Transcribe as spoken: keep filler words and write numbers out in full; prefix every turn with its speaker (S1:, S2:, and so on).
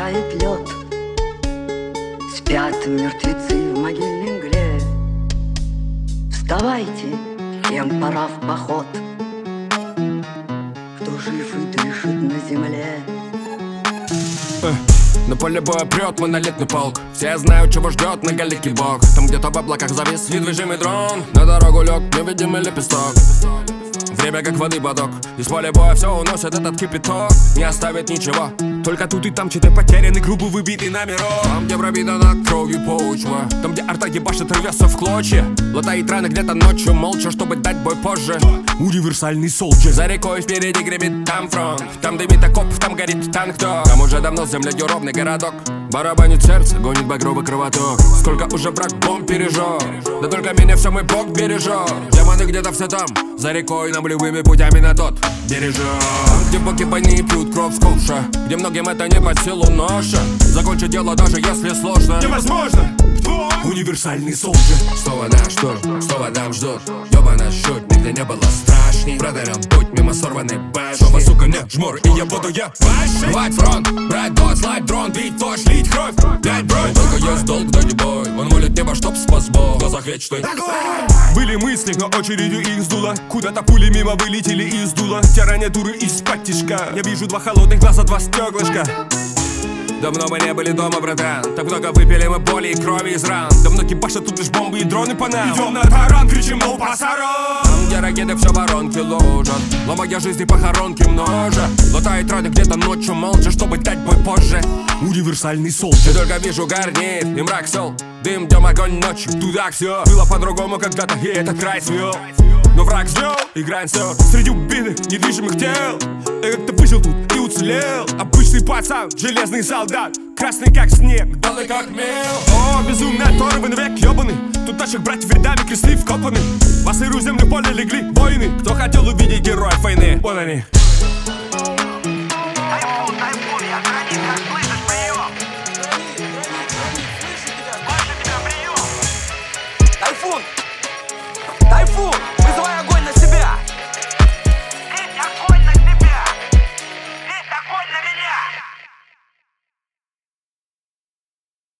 S1: тает лед, спят мертвецы в могильной мгле. Вставайте, всем пора в поход, кто жив и дышит на земле.
S2: На поле боя прет монолитный полк. Все знают, чего ждет многоликий бог. Там где-то в облаках завис недвижимый дрон. На дорогу лег невидимый лепесток. Время как воды бодок. Из поля боя все уносит этот кипяток. Не оставит ничего. Только тут и там чей-то потерянный, грубо выбитый номерок. Там, где пробита на кровью почва. Там, где арта ебашит, рвется в клочья. Латает раны где-то ночью молча, чтобы дать бой позже. Универсальный солджер. За рекой впереди гремит там фронт. Там дымит окоп, там горит танк то. Там уже давно с землей ровный городок. Барабанит сердце, гонит багровый кровоток. Сколько уже враг бомб пережег. Да только меня все мой бог бережет. Демоны где-то все там, за рекой нам любыми путями на тот бережет. Там, где боги войны пьют кровь с ковша, где многим это не под силу ноша. Закончить дело даже если сложно
S3: невозможно.
S2: Универсальный солджер. Снова наш тур, снова там ждут. Ёбана шут, нигде не было страшней. Проверен путь мимо сорванной башни. Снова, сука, нет жмур, и я буду я рвать фронт, брать дот, слать дрон, бить фош, лить кровь, блять бронь. Только есть долг, да не бой. Он молит небо, чтоб спас Бог. В глазах вечный.
S3: Были мысли, но очередью их сдуло. Куда-то пули мимо вылетели из дула. Тирания дуры из-под тишка. Я вижу два холодных глаза, два стеклышка.
S2: Давно мы не были дома, братан. Так много выпили мы боли и крови из ран. Давно кибашат тут лишь бомбы и дроны по нам.
S3: Идем на таран, кричим «No пасаран!»
S2: Там, где ракеты все воронки ложат. Ломая жизни похоронки множа. Латает раны где-то ночью молча, чтобы дать бой позже. Универсальный солджер. Я только вижу горнит и мрак сол. Дым, днем, огонь ночью. Туда все было по-другому когда-то, и этот край свел. Но враг звел, играем все среди убитых, недвижимых тел. Я как-то выжил тут и уцелел. Обычный пацан, железный солдат, красный как снег, белый как мел.
S3: О, безумный оторванный век ебаный. Тут наших братьев рядами кресты вкопаны. По сырую землю в поле легли воины.
S2: Кто хотел увидеть героев войны?
S3: Вот они.